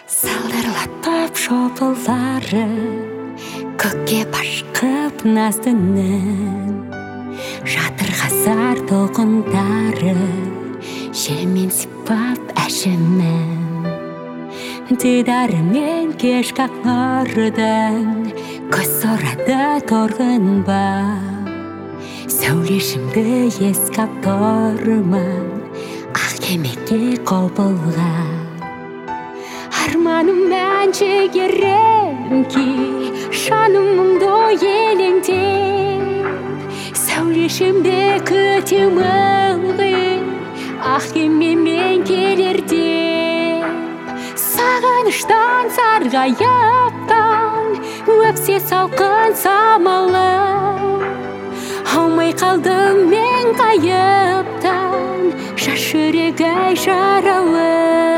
Салдырлатып шопылдары көкке башқып наздының, жатыр ғасар толқындары желмен сипап әшімін. Дидарымен кешкі ақ нұрдың көз сорады торғын ба, сәулешімді ескап тұрмын ақ кемеге қобылға. Арманым мән жігерем ки жаным мұңды елеңдеп, сәулешімді күтемін ақ кемемен келерде. Сағыныштан сарғайыптан өпсе салқын самалы, алмай қалдым мен қайыптан жас жүрегі жаралы.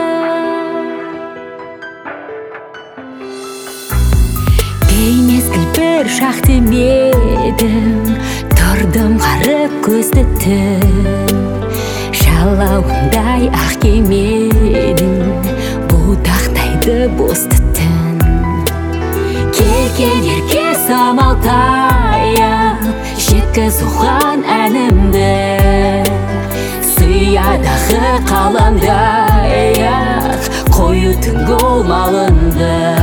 Мезгіл бір шақ демедім, тұрдым қарып көзді түн, жалауындай ақ кеменің бұтақтайды босты түн. Келген ерке самал таяп жеткіз оған әнімді, сыядағы қаламдай ақ қою түнгі ол малынды.